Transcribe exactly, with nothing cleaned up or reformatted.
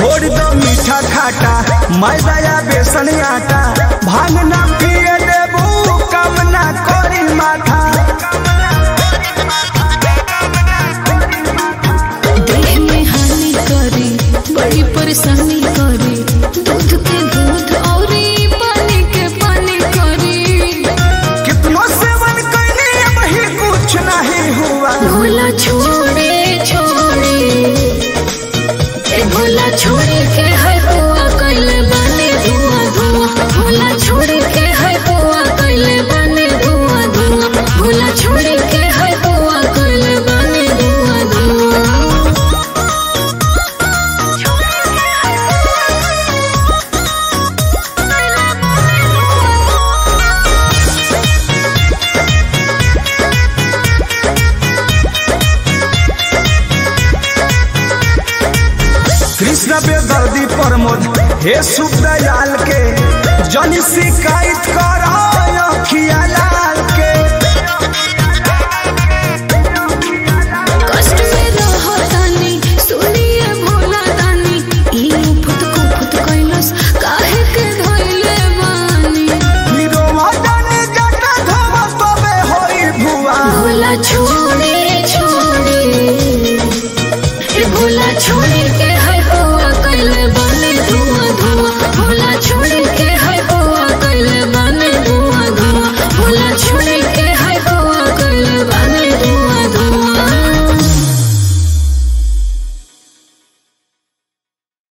छोड़ दो मीठा खाटा मैदा या बेसन आटा भांग ना पिए देबू कम ना करी माथा। देह में हानि करी बड़ी परेशानी करी दूध के दूध और पानी के पानी करी। कितनो सेवन करने वही कुछ नहीं हुआ। भोला छोड़े छोड़े ए भोला छोड़े के है हुआ कैले बने धुआं धुआं। भोला छोड़े के है हुआ कैले बने धुआं धुआं। भोला छोड़े के है हुआ कैले बने धुआं धुआं। कृष्ण बेदर्दी प्रमोद हे शुभ दयाल के जन शिकायत करो खियाला